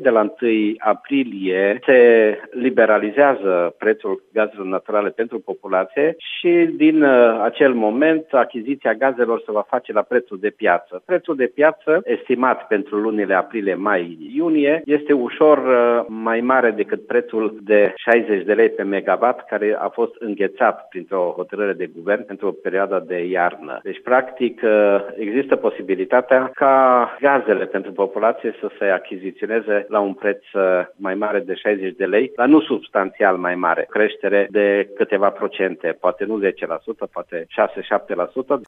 de la 1 aprilie se liberalizează prețul gazelor naturale pentru populație și din acel moment achiziția gazelor se va face la prețul de piață. Prețul de piață, estimat pentru lunile aprilie, mai, iunie, este ușor mai mare decât prețul de 60 de lei pe megawatt, care a fost înghețat printr-o hotărâre de guvern pentru o perioadă de iarnă. Deci, practic, există posibilitatea ca gazele pentru populație să se achiziționeze la un preț mai mare de 60 de lei, dar nu substanțial mai mare. Creștere de câteva procente, poate nu 10%, poate 6-7%.